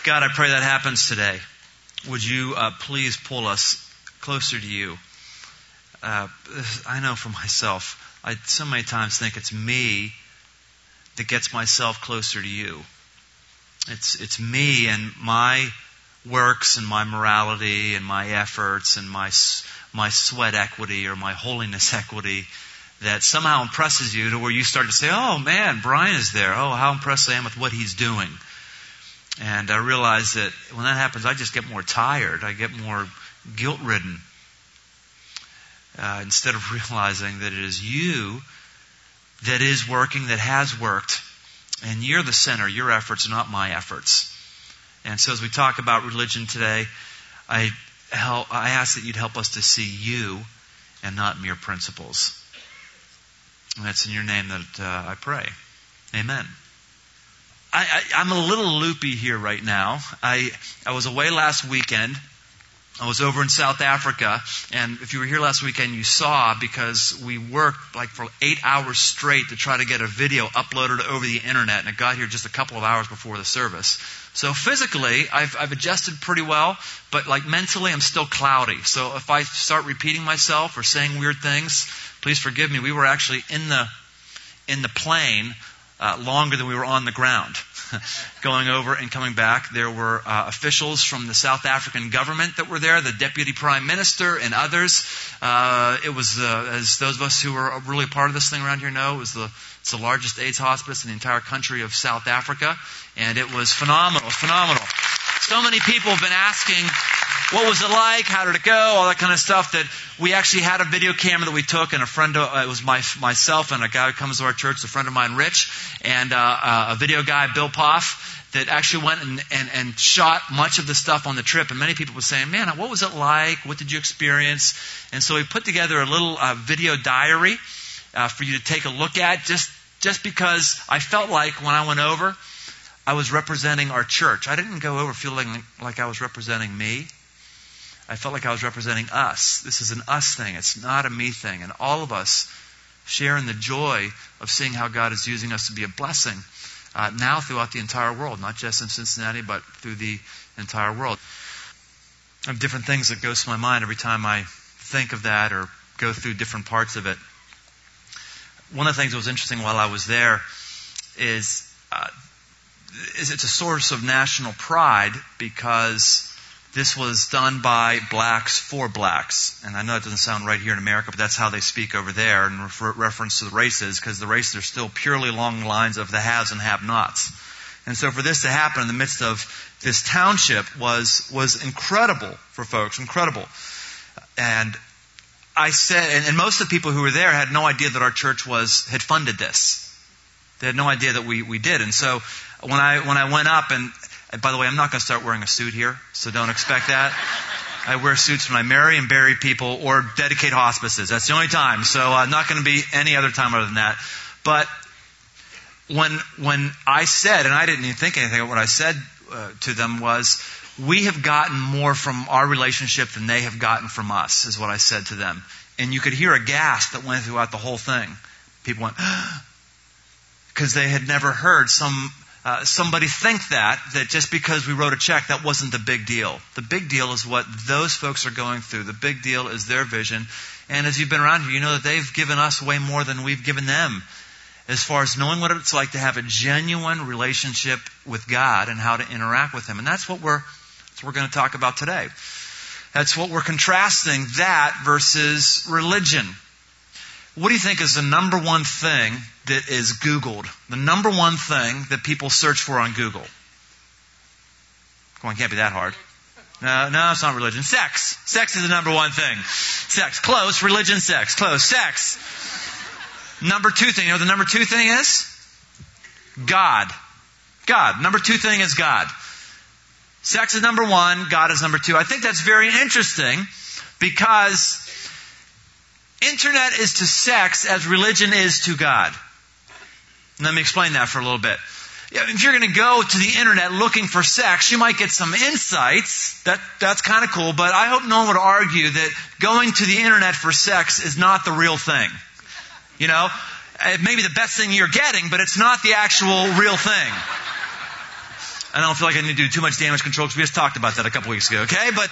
God, I pray that happens today. Would you please pull us closer to you? I know for myself, I so many times think it's me that gets myself closer to you. It's me and my works and my morality and my efforts and my sweat equity or my holiness equity that somehow impresses you to where you start to say, oh man, Brian is there. Oh, how impressed I am with what he's doing. And I realize that when that happens, I just get more tired. I get more guilt-ridden. Instead of realizing that it is you that is working, that has worked. And you're the center. Your efforts are not my efforts. And so as we talk about religion today, I ask that you'd help us to see you and not mere principles. And that's in your name that I pray. Amen. I'm a little loopy here right now. I was away last weekend. I was over in South Africa, and if you were here last weekend, you saw, because we worked like for 8 hours straight to try to get a video uploaded over the internet, and it got here just a couple of hours before the service. So physically, I've adjusted pretty well, but like mentally, I'm still cloudy. So if I start repeating myself or saying weird things, please forgive me. We were actually in the plane longer than we were on the ground. Going over and coming back. There were officials from the South African government that were there, the Deputy Prime Minister and others. It was, as those of us who are really part of this thing around here know, it's the largest AIDS hospice in the entire country of South Africa. And it was phenomenal, phenomenal. So many people have been asking, what was it like? How did it go? All that kind of stuff. That we actually had a video camera that we took, and a friend, it was myself and a guy who comes to our church, a friend of mine, Rich, and a video guy, Bill Poff, that actually went and shot much of the stuff on the trip. And many people were saying, man, what was it like? What did you experience? And so we put together a little video diary for you to take a look at, just because I felt like when I went over, I was representing our church. I didn't go over feeling like I was representing me. I felt like I was representing us. This is an us thing. It's not a me thing. And all of us share in the joy of seeing how God is using us to be a blessing now throughout the entire world, not just in Cincinnati, but through the entire world. I have different things that go through my mind every time I think of that or go through different parts of it. One of the things that was interesting while I was there is it's a source of national pride because this was done by blacks for blacks. And I know it doesn't sound right here in America, but that's how they speak over there in reference to the races, because the races are still purely along the lines of the haves and have-nots. And so for this to happen in the midst of this township was incredible for folks, incredible. And I said, and most of the people who were there had no idea that our church had funded this. They had no idea that we did. And so when I went up, and by the way, I'm not going to start wearing a suit here, so don't expect that. I wear suits when I marry and bury people or dedicate hospices. That's the only time. So not going to be any other time other than that. But when I said, and I didn't even think anything of what I said to them was, we have gotten more from our relationship than they have gotten from us, is what I said to them. And you could hear a gasp that went throughout the whole thing. People went, because they had never heard somebody think that just because we wrote a check, that wasn't the big deal. The big deal is what those folks are going through. The big deal is their vision. And as you've been around here, you know that they've given us way more than we've given them, as far as knowing what it's like to have a genuine relationship with God and how to interact with Him. And that's what we're going to talk about today. That's what we're contrasting, that versus religion. What do you think is the number one thing that is Googled? The number one thing that people search for on Google? Come on, it can't be that hard. No, it's not religion. Sex. Sex is the number one thing. Sex. Close. Religion, sex. Close. Sex. Number two thing. You know what the number two thing is? God. God. Number two thing is God. Sex is number one. God is number two. I think that's very interesting because internet is to sex as religion is to God. Let me explain that for a little bit. If you're going to go to the internet looking for sex, you might get some insights. That's kind of cool, but I hope no one would argue that going to the internet for sex is not the real thing. You know, it may be the best thing you're getting, but it's not the actual real thing. I don't feel like I need to do too much damage control because we just talked about that a couple weeks ago, okay? But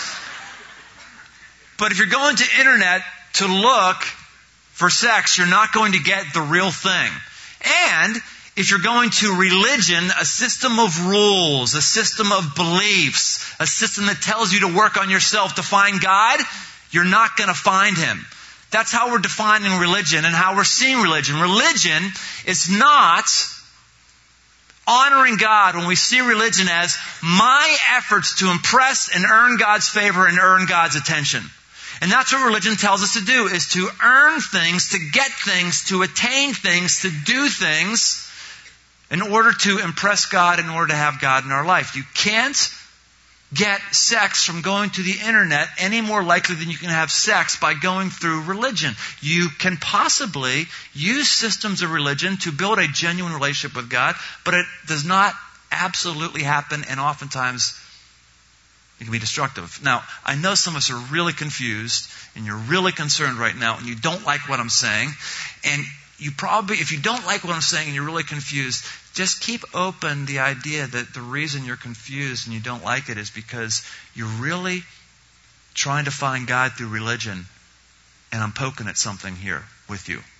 if you're going to internet to look for sex, you're not going to get the real thing. And if you're going to religion, a system of rules, a system of beliefs, a system that tells you to work on yourself to find God, you're not going to find Him. That's how we're defining religion and how we're seeing religion. Religion is not honoring God when we see religion as my efforts to impress and earn God's favor and earn God's attention. And that's what religion tells us to do, is to earn things, to get things, to attain things, to do things in order to impress God, in order to have God in our life. You can't get sex from going to the internet any more likely than you can have sex by going through religion. You can possibly use systems of religion to build a genuine relationship with God, but it does not absolutely happen, and oftentimes it can be destructive. Now, I know some of us are really confused, and you're really concerned right now, and you don't like what I'm saying, and you probably, if you don't like what I'm saying and you're really confused, just keep open the idea that the reason you're confused and you don't like it is because you're really trying to find God through religion, and I'm poking at something here with you.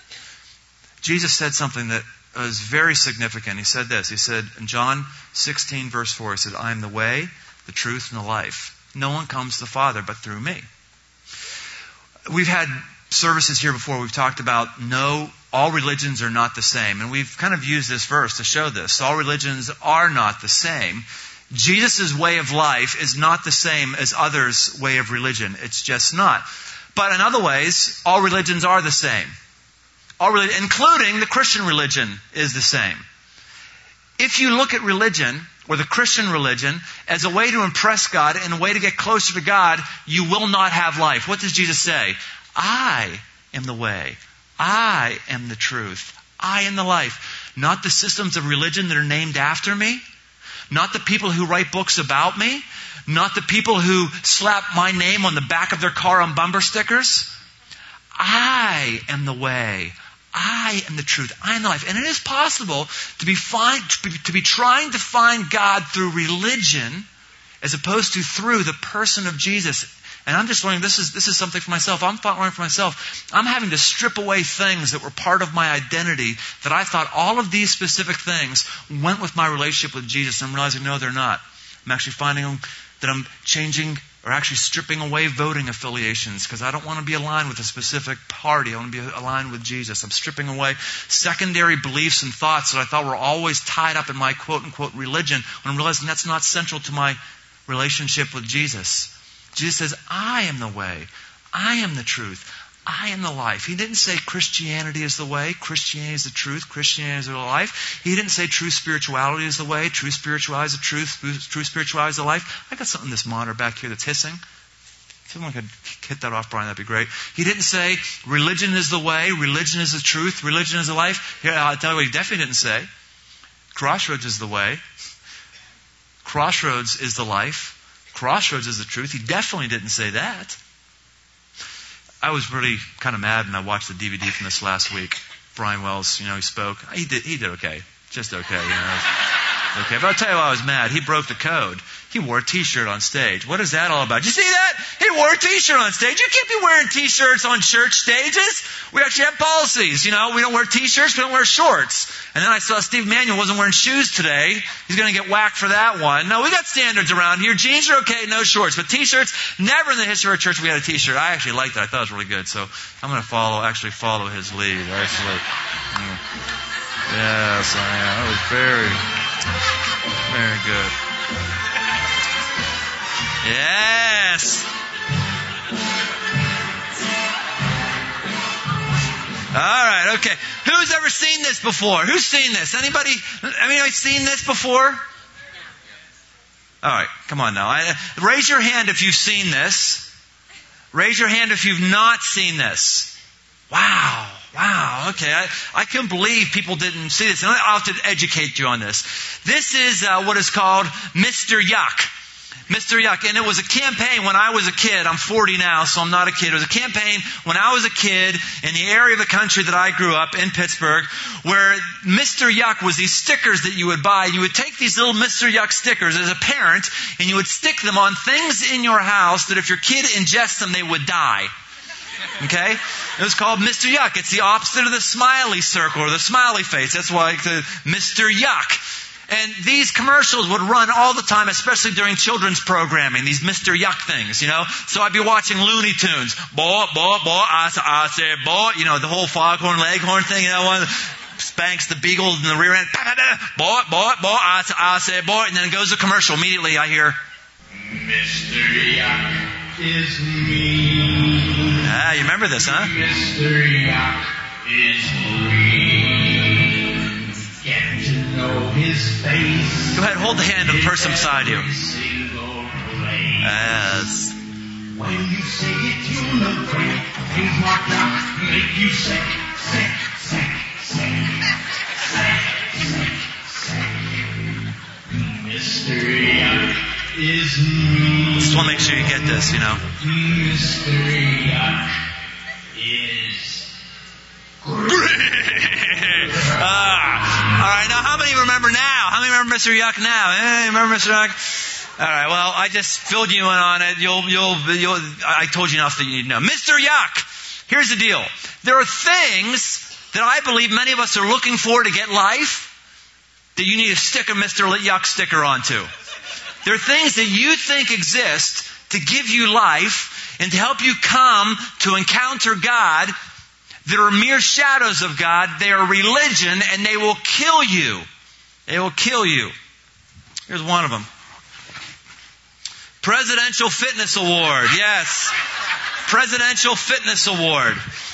Jesus said something that was very significant. He said this. He said in John 16, verse 4, He said, I am the way, the truth, and the life. No one comes to the Father but through me. We've had services here before. We've talked about all religions are not the same. And we've kind of used this verse to show this. All religions are not the same. Jesus' way of life is not the same as others' way of religion. It's just not. But in other ways, all religions are the same. All religion, including the Christian religion, is the same. If you look at religion, or the Christian religion, as a way to impress God and a way to get closer to God, you will not have life. What does Jesus say? I am the way. I am the truth. I am the life. Not the systems of religion that are named after me. Not the people who write books about me. Not the people who slap my name on the back of their car on bumper stickers. I am the way. I am the truth. I am the life. And it is possible to be trying to find God through religion as opposed to through the person of Jesus. And I'm just learning, this is something for myself. I'm learning for myself. I'm having to strip away things that were part of my identity that I thought all of these specific things went with my relationship with Jesus. And I'm realizing, no, they're not. I'm actually finding that I'm changing or actually stripping away voting affiliations because I don't want to be aligned with a specific party. I want to be aligned with Jesus. I'm stripping away secondary beliefs and thoughts that I thought were always tied up in my quote-unquote religion when I'm realizing that's not central to my relationship with Jesus. Jesus says, I am the way. I am the truth. I am the life. He didn't say Christianity is the way. Christianity is the truth. Christianity is the life. He didn't say true spirituality is the way. True spirituality is the truth. True spirituality is the life. I got something in this monitor back here that's hissing. If someone could hit that off, Brian, that'd be great. He didn't say religion is the way. Religion is the truth. Religion is the life. Here, I'll tell you what he definitely didn't say. Crossroads is the way. Crossroads is the life. Crossroads is the truth. He definitely didn't say that. I was really kind of mad when I watched the DVD from this last week. Brian Wells, he spoke. He did okay. Just okay, Okay, but I'll tell you why I was mad. He broke the code. He wore a T-shirt on stage. What is that all about? Did you see that? He wore a T-shirt on stage. You can't be wearing T-shirts on church stages. We actually have policies. We don't wear T-shirts. We don't wear shorts. And then I saw Steve Manuel wasn't wearing shoes today. He's going to get whacked for that one. No, we got standards around here. Jeans are okay, no shorts. But T-shirts, never in the history of our church we had a T-shirt. I actually liked it. I thought it was really good. So I'm going to follow his lead. Yes, I am. That was very, very good. Yes. All right, okay. Who's ever seen this before? Who's seen this? Anybody seen this before? All right, come on now. Raise your hand if you've seen this. Raise your hand if you've not seen this. Wow, okay. I can't believe people didn't see this. And I'll have to educate you on this. This is what is called Mr. Yuck. Mr. Yuck. And it was a campaign when I was a kid. I'm 40 now, so I'm not a kid. It was a campaign when I was a kid in the area of the country that I grew up in, Pittsburgh, where Mr. Yuck was these stickers that you would buy. You would take these little Mr. Yuck stickers as a parent, and you would stick them on things in your house that if your kid ingests them, they would die. Okay? It was called Mr. Yuck. It's the opposite of the smiley circle or the smiley face. That's why it's Mr. Yuck. And these commercials would run all the time, especially during children's programming, these Mr. Yuck things, So I'd be watching Looney Tunes. Boy, I said, boy, the whole foghorn, leghorn thing, one spanks the beagle in the rear end. Boy, I said, boy. And then it goes to commercial. Immediately I hear, Mr. Yuck is me. Ah, you remember this, huh? Mr. Yuck is me. Get to know his face. Go ahead, hold the hand of the person beside you. Yes. When you say it, you'll know great. Things marked out make you sick. Mr. Yuck is me. Just want to make sure you get this, Mr. Yuck is great. All right, now how many remember now? How many remember Mr. Yuck now? Remember Mr. Yuck? All right, well, I just filled you in on it. I told you enough that you need to know. Mr. Yuck, here's the deal. There are things that I believe many of us are looking for to get life that you need to stick a Mr. Yuck sticker onto. There are things that you think exist to give you life and to help you come to encounter God that are mere shadows of God. They are religion, and they will kill you. They will kill you. Here's one of them. Presidential Fitness Award. Yes. Presidential Fitness Award.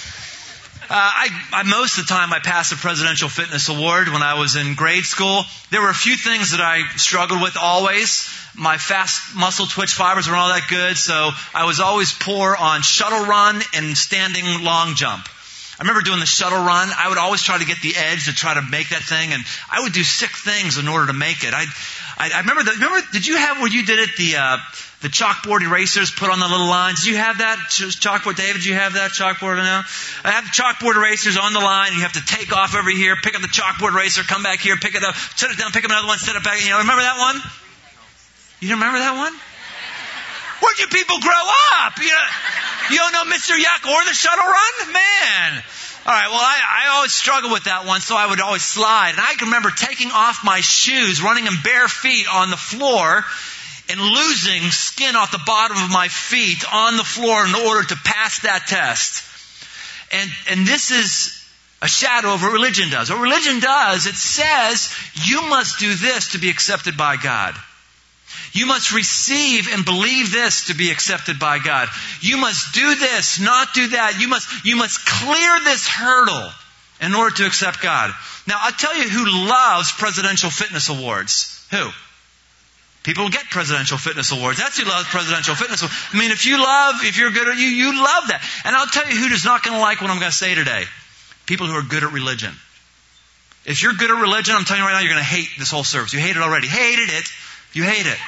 Most of the time I passed a Presidential Fitness Award when I was in grade school. There were a few things that I struggled with always. My fast muscle twitch fibers weren't all that good, so I was always poor on shuttle run and standing long jump. I remember doing the shuttle run. I would always try to get the edge to try to make that thing, and I would do sick things in order to make it. I remember, did you have where you did it, the chalkboard erasers put on the little lines? Did you have that chalkboard? David, did you have that chalkboard now? I have the chalkboard erasers on the line. You have to take off over here, pick up the chalkboard eraser, come back here, pick it up, set it down, pick up another one, set it back. Remember that one? You don't remember that one? Where'd you people grow up? You don't know Mr. Yuck or the shuttle run? Man. All right, well, I always struggled with that one, so I would always slide. And I can remember taking off my shoes, running in bare feet on the floor, and losing skin off the bottom of my feet on the floor in order to pass that test. And this is a shadow of what religion does. What religion does, it says, you must do this to be accepted by God. You must receive and believe this to be accepted by God. You must do this, not do that. You must clear this hurdle in order to accept God. Now, I'll tell you who loves Presidential Fitness Awards. Who? People get Presidential Fitness Awards. That's who loves Presidential Fitness Awards. I mean, if you're good at you love that. And I'll tell you who is not going to like what I'm going to say today. People who are good at religion. If you're good at religion, I'm telling you right now, you're going to hate this whole service. You hate it already. Hated it. You hate it.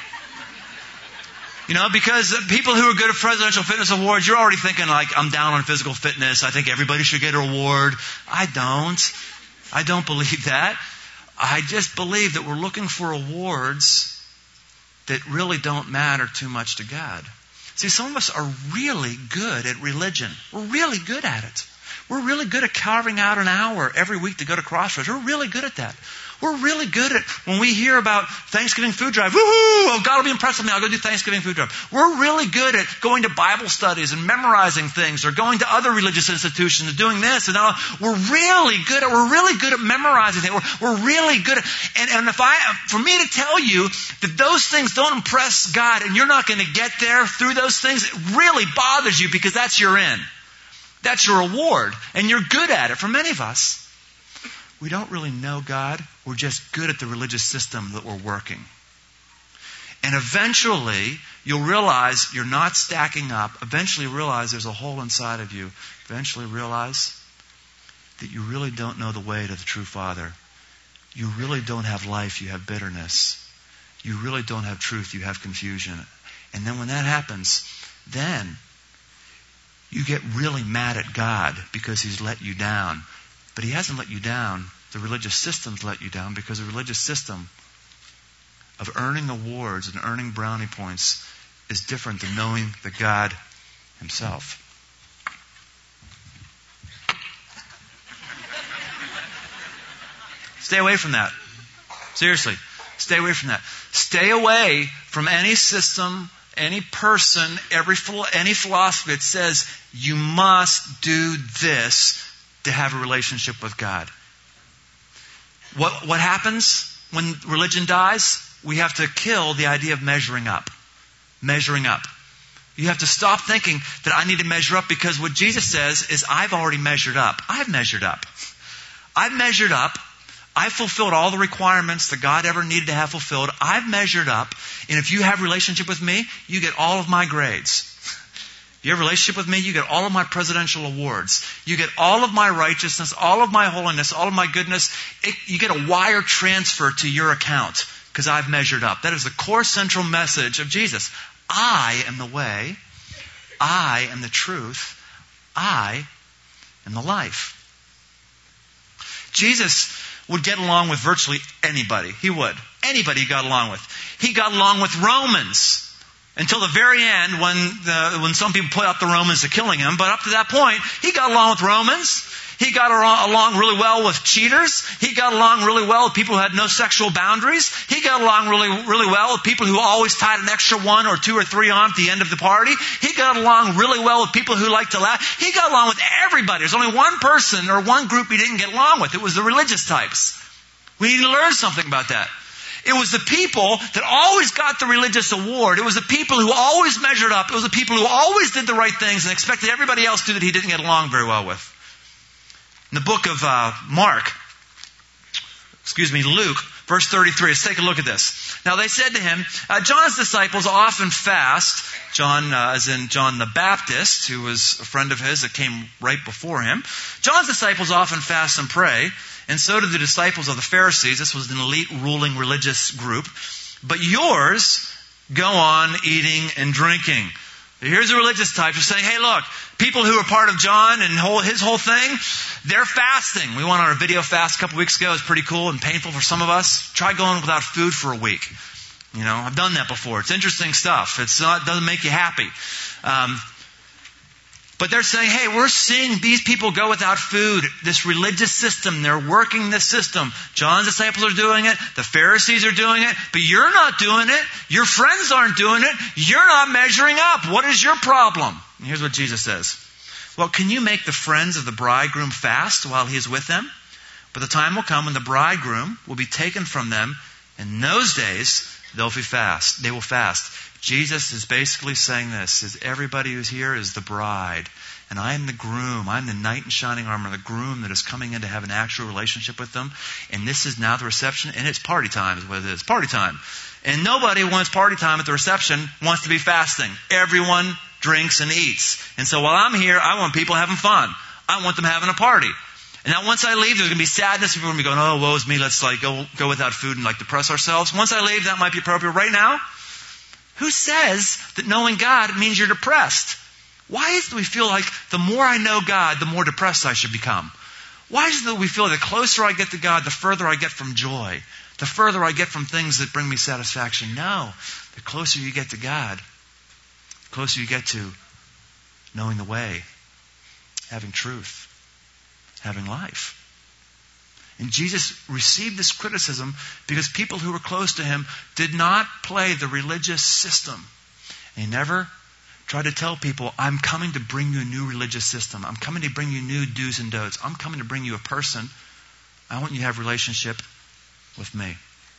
Because people who are good at Presidential Fitness Awards, you're already thinking like, I'm down on physical fitness. I think everybody should get an award. I don't believe that. I just believe that we're looking for awards that really don't matter too much to God. See, some of us are really good at religion. We're really good at it. We're really good at carving out an hour every week to go to Crossroads. We're really good at that. We're really good at when we hear about Thanksgiving food drive. Woohoo! Oh, God will be impressed with me. I'll go do Thanksgiving food drive. We're really good at going to Bible studies and memorizing things, or going to other religious institutions and doing this. And we're really good at memorizing things. We're really good at, and for me to tell you that those things don't impress God and you're not going to get there through those things, it really bothers you, because that's your end. That's your reward. And you're good at it. For many of us, we don't really know God. We're just good at the religious system that we're working. And eventually, you'll realize you're not stacking up. Eventually realize there's a hole inside of you. Eventually realize that you really don't know the way to the true Father. You really don't have life. You have bitterness. you really don't have truth, you have confusion. And then when that happens, then you get really mad at God because He's let you down. But He hasn't let you down. The religious system's let you down, because the religious system of earning awards and earning brownie points is different than knowing the God Himself. Stay away from that. Seriously. Stay away from that. Stay away from any system, any person, any philosophy that says you must do this to have a relationship with God. What happens when religion dies? We have to kill the idea of measuring up. Measuring up. You have to stop thinking that I need to measure up, because what Jesus says is, I've already measured up. I've measured up. I've measured up. I've fulfilled all the requirements that God ever needed to have fulfilled. I've measured up. And if you have a relationship with me, you get all of my grades. If you have a relationship with me, you get all of my presidential awards. You get all of my righteousness, all of my holiness, all of my goodness. You get a wire transfer to your account, because I've measured up. That is the core central message of Jesus. I am the way. I am the truth. I am the life. Jesus would get along with virtually anybody. He would. Anybody he got along with. He got along with Romans until the very end, when some people put out the Romans to killing him. But up to that point, he got along with Romans. He got along really well with cheaters. He got along really well with people who had no sexual boundaries. He got along really well with people who always tied an extra 1 or 2 or 3 on at the end of the party. He got along really well with people who liked to laugh. He got along with everybody. There's only one person or one group he didn't get along with. It was the religious types. We need to learn something about that. It was the people that always got the religious award. It was the people who always measured up. It was the people who always did the right things and expected everybody else to do that he didn't get along very well with. In the book of Luke, verse 33, let's take a look at this. Now they said to him, John's disciples often fast. John, as in John the Baptist, who was a friend of his that came right before him. John's disciples often fast and pray, and so did the disciples of the Pharisees. This was an elite ruling religious group. But yours go on eating and drinking. Here's the religious types who are saying, hey, look, people who are part of John and his whole thing, they're fasting. We went on our video fast a couple weeks ago. It was pretty cool and painful for some of us. Try going without food for a week. You know, I've done that before. It's interesting stuff. It doesn't make you happy. But they're saying, hey, we're seeing these people go without food. This religious system, they're working this system. John's disciples are doing it. The Pharisees are doing it. But you're not doing it. Your friends aren't doing it. You're not measuring up. What is your problem? And here's what Jesus says. Well, can you make the friends of the bridegroom fast while he is with them? But the time will come when the bridegroom will be taken from them. In those days, they will fast. Jesus is basically saying this, is everybody who's here is the bride. And I am the groom. I'm the knight in shining armor, the groom that is coming in to have an actual relationship with them. And this is now the reception, and it's party time is what it is. Party time. And nobody wants party time at the reception wants to be fasting. Everyone drinks and eats. And so while I'm here, I want people having fun. I want them having a party. And now once I leave, there's going to be sadness. People are going to be going, oh, woe is me. Let's go without food and depress ourselves. Once I leave, that might be appropriate. Right now, who says that knowing God means you're depressed? Why is it that we feel like the more I know God, the more depressed I should become? Why is it that we feel the closer I get to God, the further I get from joy? The further I get from things that bring me satisfaction? No. The closer you get to God, the closer you get to knowing the way, having truth, having life. And Jesus received this criticism because people who were close to him did not play the religious system. And he never tried to tell people, I'm coming to bring you a new religious system. I'm coming to bring you new do's and don'ts. I'm coming to bring you a person. I want you to have a relationship with me.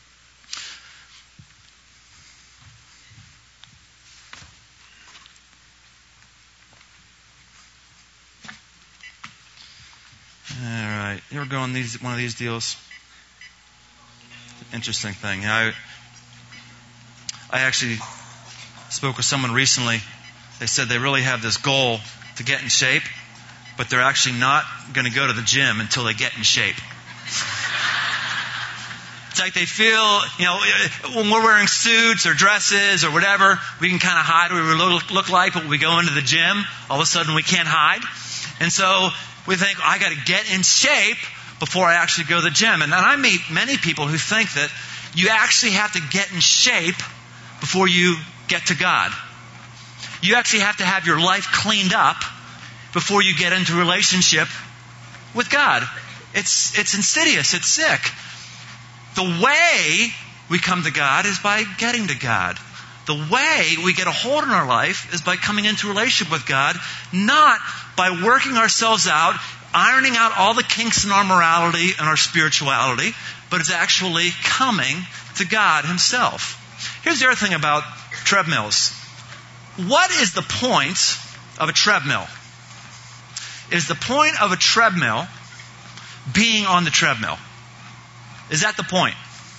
All right. You ever go on one of these deals? Interesting thing. I actually spoke with someone recently. They said they really have this goal to get in shape, but they're actually not going to go to the gym until they get in shape. It's like they feel, when we're wearing suits or dresses or whatever, we can kind of hide what we look like, but when we go into the gym, all of a sudden we can't hide. And so we think, I got to get in shape before I actually go to the gym. And then I meet many people who think that you actually have to get in shape before you get to God. You actually have to have your life cleaned up before you get into a relationship with God. It's insidious. It's sick. The way we come to God is by getting to God. The way we get a hold on our life is by coming into a relationship with God, not by working ourselves out, ironing out all the kinks in our morality and our spirituality, but it's actually coming to God Himself. Here's the other thing about treadmills. What is the point of a treadmill? Is the point of a treadmill being on the treadmill? Is that the point?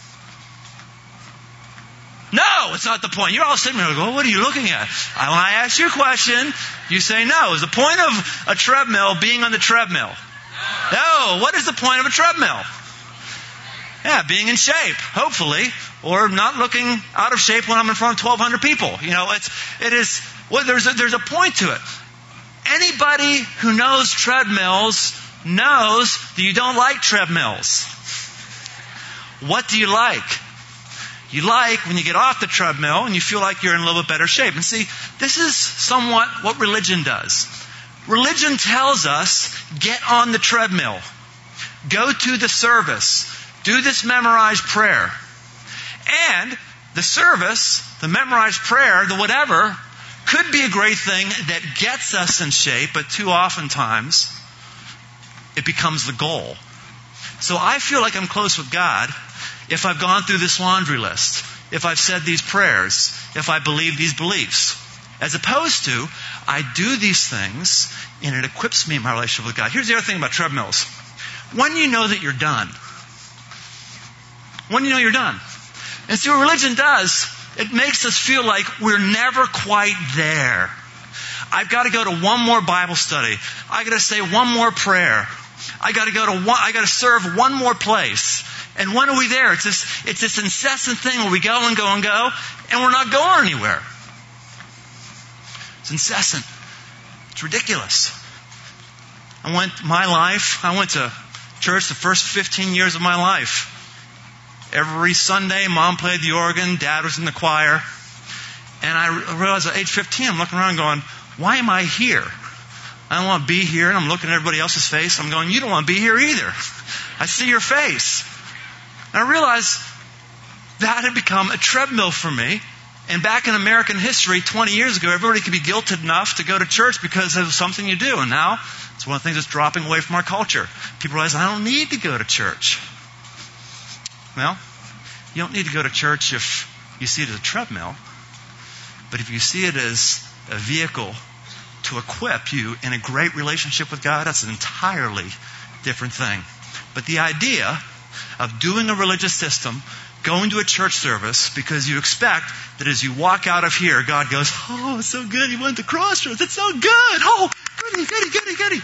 No, it's not the point. You're all sitting there going, what are you looking at? When I ask you a question, you say no. Is the point of a treadmill being on the treadmill? No. What is the point of a treadmill? Yeah, being in shape, hopefully, or not looking out of shape when I'm in front of 1,200 people. There's a point to it. Anybody who knows treadmills knows that you don't like treadmills. What do you like? You like when you get off the treadmill and you feel like you're in a little bit better shape. And see, this is somewhat what religion does. Religion tells us, get on the treadmill. Go to the service. Do this memorized prayer. And the service, the memorized prayer, the whatever, could be a great thing that gets us in shape, but too oftentimes it becomes the goal. So I feel like I'm close with God if I've gone through this laundry list, if I've said these prayers, if I believe these beliefs. As opposed to, I do these things and it equips me in my relationship with God. Here's the other thing about treadmills. When you know that you're done. When you know you're done. And see what religion does, it makes us feel like we're never quite there. I've got to go to one more Bible study. I've got to say one more prayer. I got to serve one more place. And when are we there? It's this incessant thing where we go and go and go, and we're not going anywhere. It's incessant. It's ridiculous. I went to church the first 15 years of my life. Every Sunday, Mom played the organ, Dad was in the choir. And I realized at age 15, I'm looking around going, why am I here? I don't want to be here. And I'm looking at everybody else's face. I'm going, you don't want to be here either. I see your face. And I realized that had become a treadmill for me. And back in American history, 20 years ago, everybody could be guilted enough to go to church because it was something you do. And now, it's one of the things that's dropping away from our culture. People realize, I don't need to go to church. Well, you don't need to go to church if you see it as a treadmill. But if you see it as a vehicle to equip you in a great relationship with God, that's an entirely different thing. But the idea of doing a religious system, going to a church service because you expect that as you walk out of here, God goes, oh, it's so good. You went to Crossroads. It's so good. Oh, goody.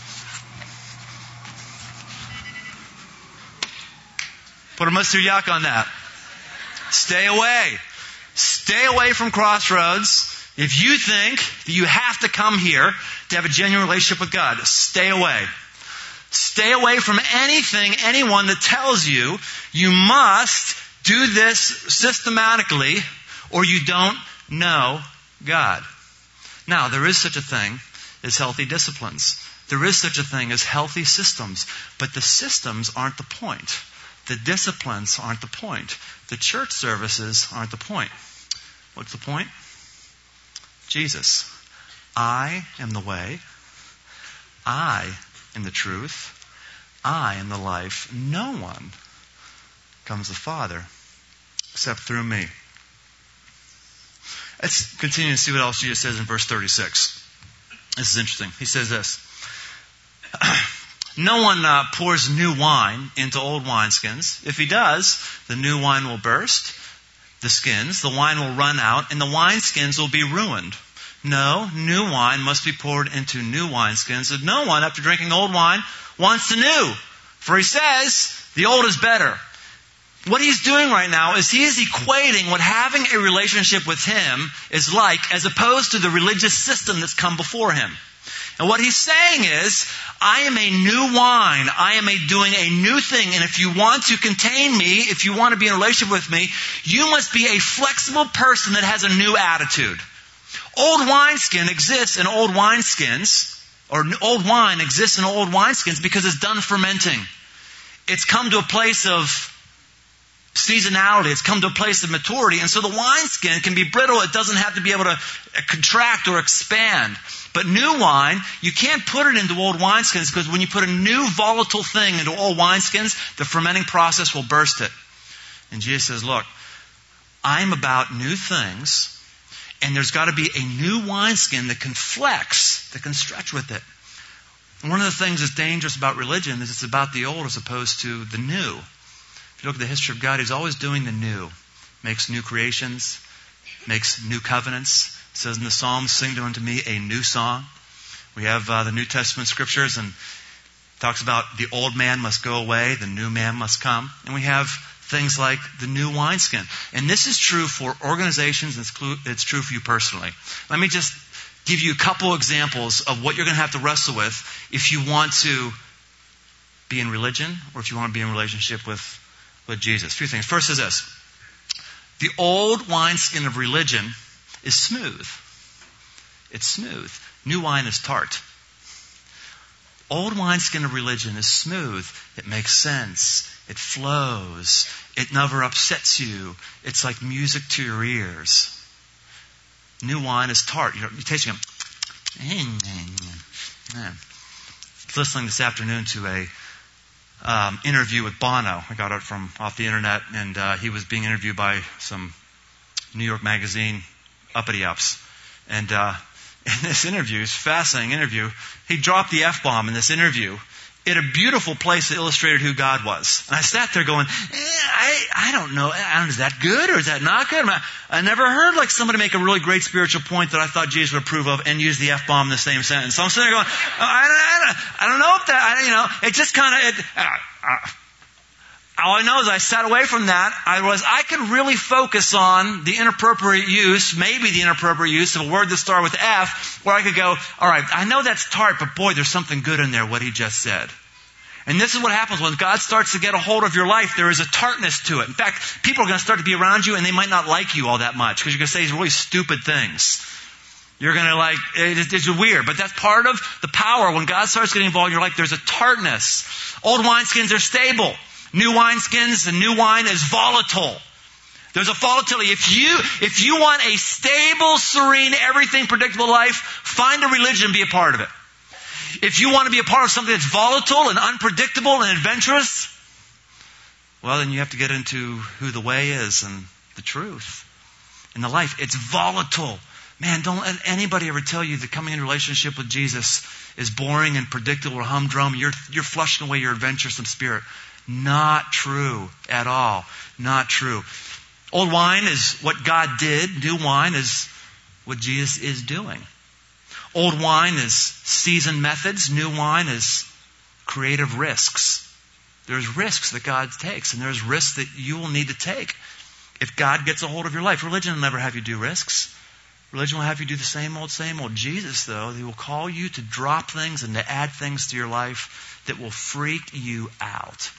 Put a mustard yuck on that. Stay away. Stay away from Crossroads. If you think that you have to come here to have a genuine relationship with God, stay away. Stay away from anyone that tells you you must do this systematically or you don't know God. Now, there is such a thing as healthy disciplines. There is such a thing as healthy systems. But the systems aren't the point. The disciplines aren't the point. The church services aren't the point. What's the point? Jesus. I am the way. I am the truth. I am the life. No one comes to the Father except through me. Let's continue to see what else Jesus says in verse 36. This is interesting. He says this. No one pours new wine into old wineskins. If he does, the new wine will burst the skins, the wine will run out, and the wineskins will be ruined. No, new wine must be poured into new wineskins. And no one, after drinking old wine, wants the new. For he says, the old is better. what he's doing right now is he is equating what having a relationship with him is like as opposed to the religious system that's come before him. And what he's saying is, I am a new wine. I am doing a new thing. And if you want to contain me, if you want to be in a relationship with me, you must be a flexible person that has a new attitude. Old wineskin exists in old wineskins, or old wine exists in old wineskins because it's done fermenting. It's come to a place of seasonality. It's come to a place of maturity. And so the wineskin can be brittle. It doesn't have to be able to contract or expand. But new wine, you can't put it into old wineskins because when you put a new volatile thing into old wineskins, the fermenting process will burst it. And Jesus says, look, I'm about new things, and there's got to be a new wineskin that can flex, that can stretch with it. And one of the things that's dangerous about religion is it's about the old as opposed to the new. If you look at the history of God, He's always doing the new. Makes new creations, makes new covenants. It says in the Psalms, sing unto me a new song. We have the New Testament scriptures and talks about the old man must go away, the new man must come. And we have things like the new wineskin. And this is true for organizations, it's true for you personally. Let me just give you a couple examples of what you're going to have to wrestle with if you want to be in religion or if you want to be in relationship with Jesus. A few things. First is this. The old wineskin of religion is smooth. It's smooth. New wine is tart. Old wineskin of religion is smooth. It makes sense. It flows. It never upsets you. It's like music to your ears. New wine is tart. You taste it. I was listening this afternoon to a interview with Bono. I got it from off the internet, and he was being interviewed by some New York magazine uppity ups. And in this interview, it's a fascinating interview, he dropped the F-bomb in this interview in a beautiful place that illustrated who God was. And I sat there going, I don't know, is that good or is that not good? I never heard like somebody make a really great spiritual point that I thought Jesus would approve of and use the F-bomb in the same sentence. So I'm sitting there going, I don't know if that, it just kind of, all I know is I sat away from that. I could really focus on the inappropriate use, maybe the inappropriate use of a word that started with F, where I could go, all right, I know that's tart, but boy, there's something good in there, what he just said. And this is what happens when God starts to get a hold of your life. There is a tartness to it. In fact, people are going to start to be around you and they might not like you all that much because you're going to say these really stupid things. You're going to it's weird, but that's part of the power. When God starts getting involved in your life, there's a tartness. Old wineskins are stable. New wineskins, the new wine is volatile. There's a volatility. If you want a stable, serene, everything predictable life, find a religion and be a part of it. If you want to be a part of something that's volatile and unpredictable and adventurous, well, then you have to get into who the way is and the truth and the life. It's volatile. Man, don't let anybody ever tell you that coming in a relationship with Jesus is boring and predictable or humdrum. You're flushing away your adventuresome spirit. Not true at all. Not true. Old wine is what God did. New wine is what Jesus is doing. Old wine is seasoned methods. New wine is creative risks. There's risks that God takes, and there's risks that you will need to take if God gets a hold of your life. Religion will never have you do risks. Religion will have you do the same old, same old. Jesus, though, He will call you to drop things and to add things to your life that will freak you out.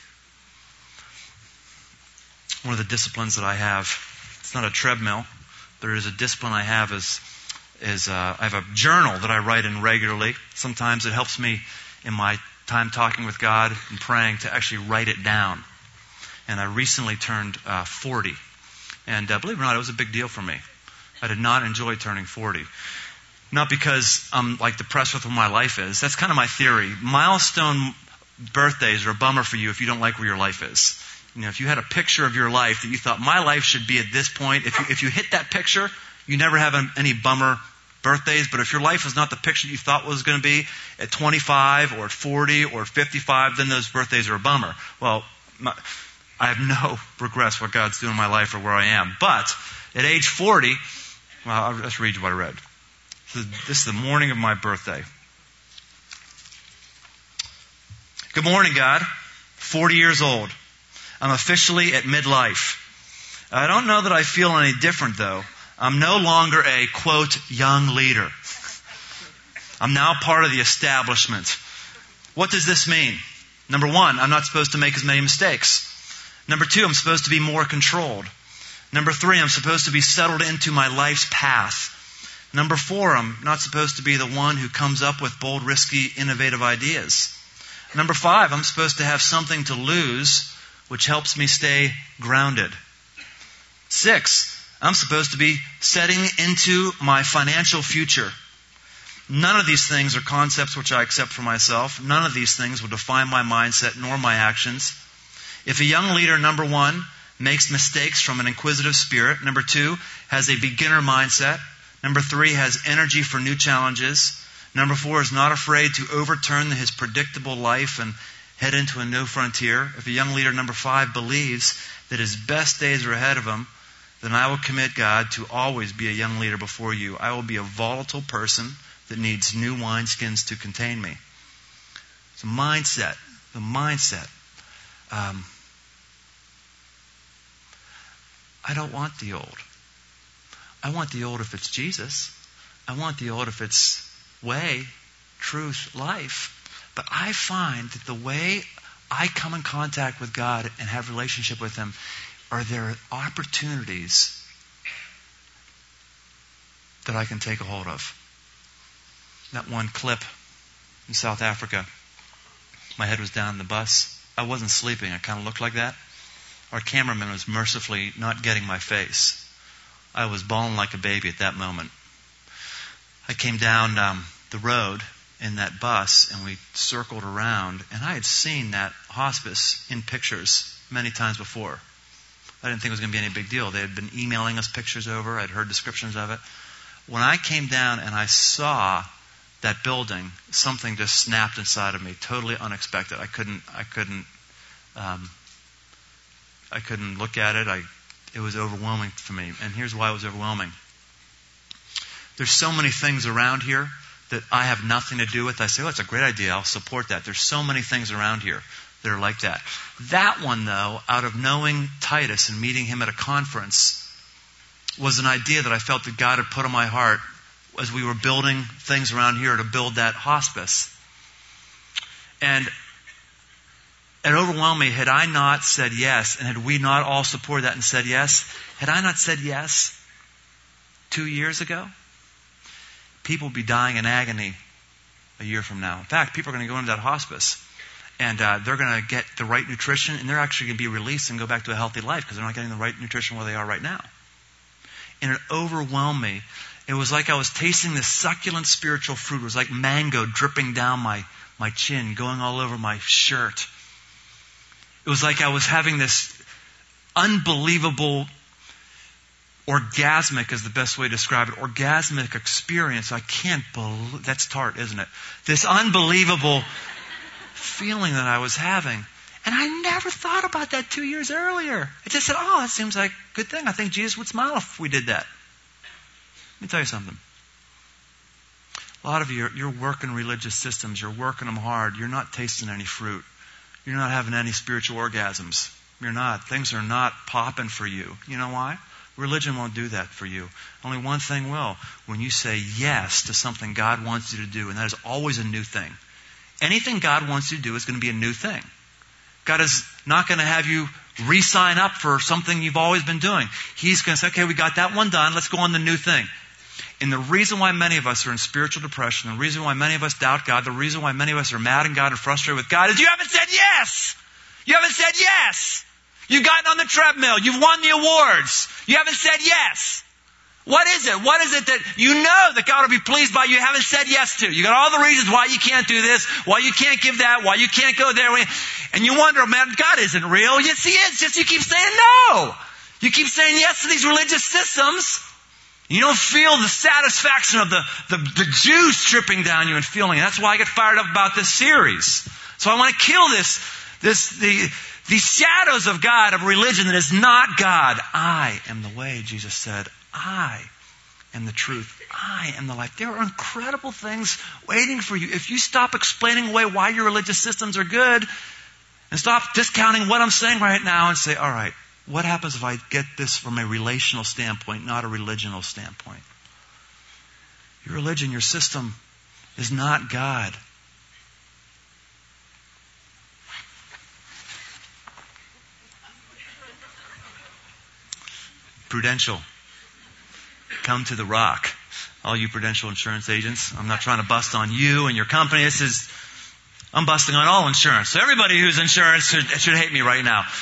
One of the disciplines that I have, it's not a treadmill, but it is a discipline I have is I have a journal that I write in regularly. Sometimes it helps me in my time talking with God and praying to actually write it down. And I recently turned 40. And believe it or not, it was a big deal for me. I did not enjoy turning 40. Not because I'm depressed with what my life is. That's kind of my theory. Milestone birthdays are a bummer for you if you don't like where your life is. If you had a picture of your life that you thought, my life should be at this point, if you hit that picture, you never have any bummer birthdays. But if your life is not the picture you thought was going to be at 25 or at 40 or 55, then those birthdays are a bummer. Well, I have no regrets what God's doing in my life or where I am. But at age 40, well, I'll just read you what I read. This is the morning of my birthday. Good morning, God. 40 years old. I'm officially at midlife. I don't know that I feel any different, though. I'm no longer a, quote, young leader. I'm now part of the establishment. What does this mean? Number one, I'm not supposed to make as many mistakes. Number two, I'm supposed to be more controlled. Number three, I'm supposed to be settled into my life's path. Number four, I'm not supposed to be the one who comes up with bold, risky, innovative ideas. Number five, I'm supposed to have something to lose, which helps me stay grounded. 6, I'm supposed to be setting into my financial future. None of these things are concepts which I accept for myself. None of these things will define my mindset nor my actions. If a young leader, number 1, makes mistakes from an inquisitive spirit, number 2, has a beginner mindset, number 3, has energy for new challenges, number 4, is not afraid to overturn his predictable life and head into a new frontier, if a young leader, number 5, believes that his best days are ahead of him, then I will commit, God, to always be a young leader before you. I will be a volatile person that needs new wineskins to contain me. It's a mindset. The mindset. I don't want the old. I want the old if it's Jesus. I want the old if it's way, truth, life. But I find that the way I come in contact with God and have a relationship with Him, are there opportunities that I can take a hold of. That one clip in South Africa, my head was down in the bus. I wasn't sleeping. I kind of looked like that. Our cameraman was mercifully not getting my face. I was bawling like a baby at that moment. I came down the road in that bus and we circled around, and I had seen that hospice in pictures many times before. I didn't think it was going to be any big deal. They had been emailing us pictures over. I'd heard descriptions of it. When I came down and I saw that building, something just snapped inside of me, totally unexpected. I couldn't look at it. It was overwhelming for me. And here's why it was overwhelming. There's so many things around here that I have nothing to do with. I say, oh, it's a great idea. I'll support that. There's so many things around here that are like that. That one, though, out of knowing Titus and meeting him at a conference, was an idea that I felt that God had put on my heart as we were building things around here to build that hospice. And it overwhelmed me. Had I not said yes, and had we not all supported that and said yes, had I not said yes 2 years ago, people would be dying in agony a year from now. In fact, people are going to go into that hospice and they're going to get the right nutrition, and they're actually going to be released and go back to a healthy life because they're not getting the right nutrition where they are right now. And it overwhelmed me. It was like I was tasting this succulent spiritual fruit. It was like mango dripping down my chin, going all over my shirt. It was like I was having this unbelievable, orgasmic is the best way to describe it, orgasmic experience. I can't believe, that's tart, isn't it? This unbelievable feeling that I was having. And I never thought about that 2 years earlier. I just said, oh, that seems like a good thing. I think Jesus would smile if we did that. Let me tell you something. A lot of you, you're working religious systems. You're working them hard. You're not tasting any fruit. You're not having any spiritual orgasms. You're not. Things are not popping for you. You know why? Religion won't do that for you. Only one thing will. When you say yes to something God wants you to do, and that is always a new thing. Anything God wants you to do is going to be a new thing. God is not going to have you re-sign up for something you've always been doing. He's going to say, okay, we got that one done. Let's go on the new thing. And the reason why many of us are in spiritual depression, the reason why many of us doubt God, the reason why many of us are mad at God and frustrated with God is you haven't said yes. You haven't said yes. You've gotten on the treadmill. You've won the awards. You haven't said yes. What is it? What is it that you know that God will be pleased by you haven't said yes to? You got all the reasons why you can't do this, why you can't give that, why you can't go there. And you wonder, man, God isn't real. Yes, He is. Just you keep saying no. You keep saying yes to these religious systems. You don't feel the satisfaction of the juice dripping down you and feeling it. That's why I get fired up about this series. So I want to kill these shadows of God, of religion that is not God. I am the way, Jesus said. I am the truth. I am the life. There are incredible things waiting for you. If you stop explaining away why your religious systems are good, And stop discounting what I'm saying right now and say, all right, what happens if I get this from a relational standpoint, not a religional standpoint? Your religion, your system is not God. Prudential. Come to the rock. All you Prudential insurance agents, I'm not trying to bust on you and your company. I'm busting on all insurance. So everybody who's insurance should hate me right now.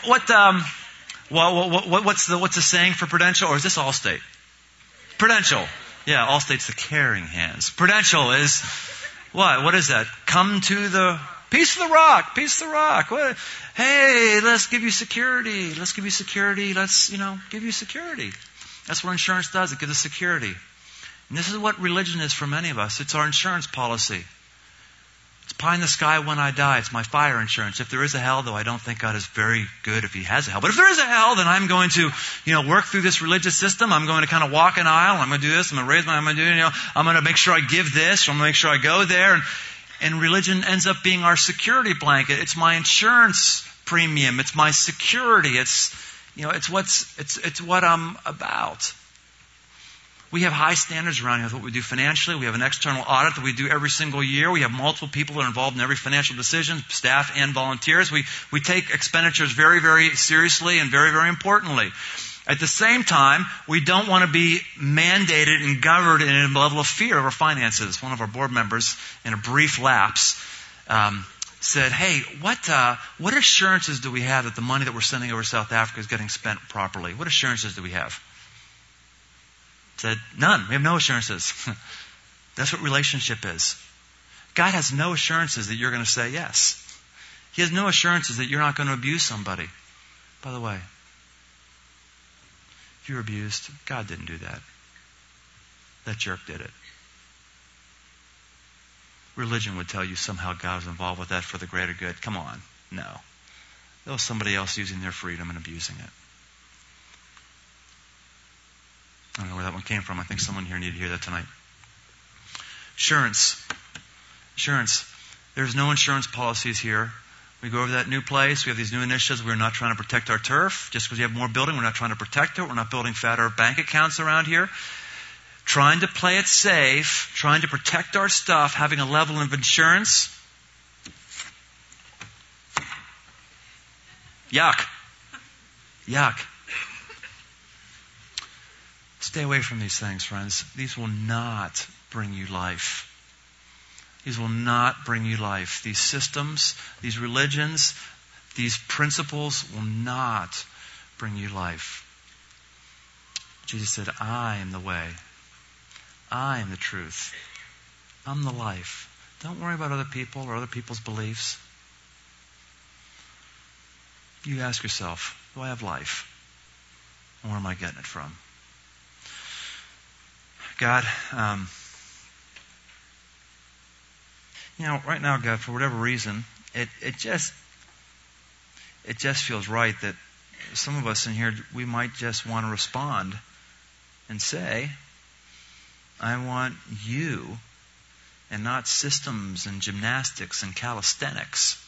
What's the saying for Prudential? Or is this Allstate? Prudential. Yeah, Allstate's the caring hands. Prudential is what? What is that? Come to the peace of the rock. Peace of the rock. What? Hey, let's give you security. Let's give you security. Let's, give you security. That's what insurance does. It gives us security. And this is what religion is for many of us. It's our insurance policy. It's pie in the sky when I die. It's my fire insurance. If there is a hell, though I don't think God is very good if He has a hell. But if there is a hell, then I'm going to, work through this religious system. I'm going to kind of walk an aisle. I'm going to do this. I'm going to raise my, I'm going to do, I'm going to make sure I give this. I'm going to make sure I go there. And religion ends up being our security blanket. It's my insurance premium. It's my security. It's what I'm about. We have high standards around here with what we do financially. We have an external audit that we do every single year. We have multiple people that are involved in every financial decision, staff and volunteers. We take expenditures very, very seriously and very, very importantly. At the same time, we don't want to be mandated and governed in a level of fear of our finances. One of our board members, in a brief lapse, said, hey, what assurances do we have that the money that we're sending over to South Africa is getting spent properly? What assurances do we have? Said, none. We have no assurances. That's what relationship is. God has no assurances that you're going to say yes. He has no assurances that you're not going to abuse somebody. By the way, if you're abused, God didn't do that. That jerk did it. Religion would tell you somehow God was involved with that for the greater good. Come on. No. That was somebody else using their freedom and abusing it. I don't know where that one came from. I think someone here needed to hear that tonight. Insurance. There's no insurance policies here. We go over that new place. We have these new initiatives. We're not trying to protect our turf. Just because we have more building, we're not trying to protect it. We're not building fatter bank accounts around here. Trying to play it safe. Trying to protect our stuff. Having a level of insurance. Yuck. Stay away from these things, friends. These will not bring you life. These will not bring you life. These systems, these religions, these principles will not bring you life. Jesus said, I am the way. I am the truth. I'm the life. Don't worry about other people or other people's beliefs. You ask yourself, do I have life? And where am I getting it from? God, right now, God, for whatever reason, it just feels right that some of us in here, we might just want to respond and say, I want you and not systems and gymnastics and calisthenics.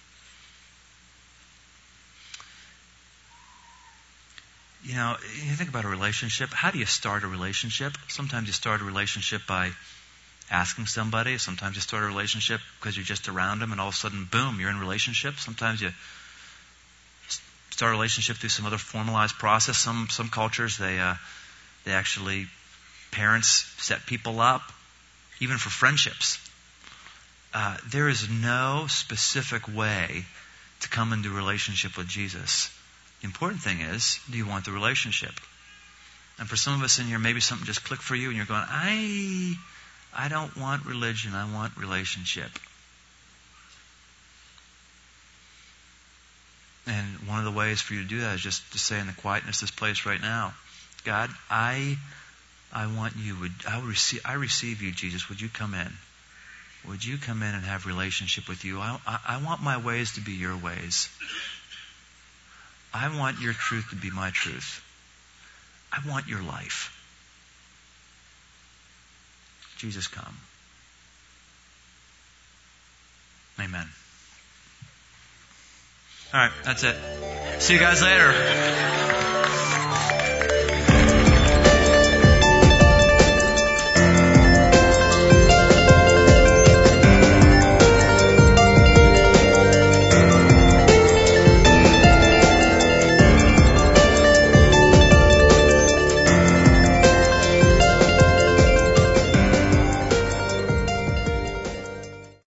You think about a relationship. How do you start a relationship? Sometimes you start a relationship by asking somebody. Sometimes you start a relationship because you're just around them and all of a sudden, boom, you're in a relationship. Sometimes you start a relationship through some other formalized process. Some cultures, they actually, parents set people up, even for friendships. There is no specific way to come into a relationship with Jesus. The important thing is, do you want the relationship? And for some of us in here, maybe something just clicked for you and you're going, I don't want religion, I want relationship. And one of the ways for you to do that is just to say in the quietness of this place right now, God, I want you. I receive you, Jesus. Would you come in? Would you come in and have relationship with you? I want my ways to be your ways. I want your truth to be my truth. I want your life. Jesus, come. Amen. All right, that's it. See you guys later.